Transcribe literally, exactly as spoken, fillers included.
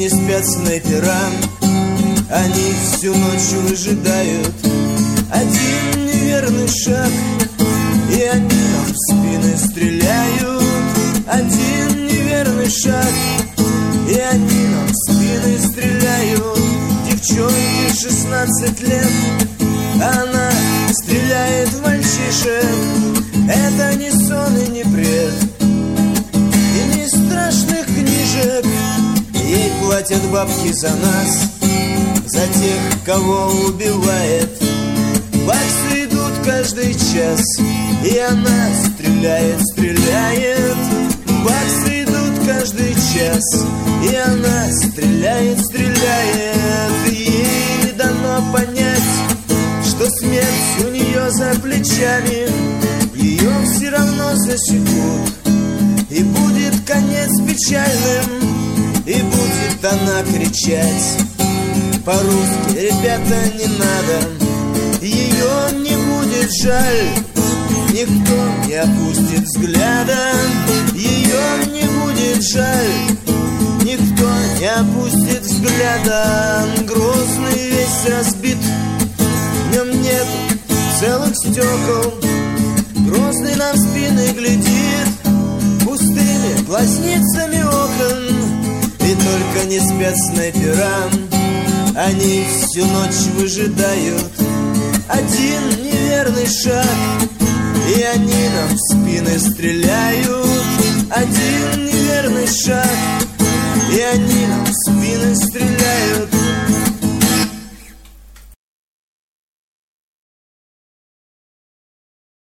не спят снайпера, они всю ночь выжидают. Один неверный шаг, и они нам в спины стреляют. Один неверный шаг, и они нам в спины стреляют. Девчонке шестнадцать лет, она стреляет в мальчишек. Это не сон и не бред, и не страшных книжек. Ей платят бабки за нас, за тех, кого убивает. Баксы идут каждый час, и она стреляет, стреляет. Баксы идут каждый час, и она стреляет, стреляет. Ей не дано понять, что смерть у нее за плечами. Ее все равно засекут, и будет конец печальным. И будет она кричать по-русски: ребята, не надо. Ее не будет жаль, никто не опустит взгляда. Ее не будет жаль, никто не опустит взгляда. Грозный весь разбит, в нем нет целых стекол. Грозный нам в спины глядит пустыми глазницами окон. И только не спят снайпера, они всю ночь выжидают. Один неверный шаг, и они нам в спины стреляют. Один неверный шаг, и они нам в спины стреляют.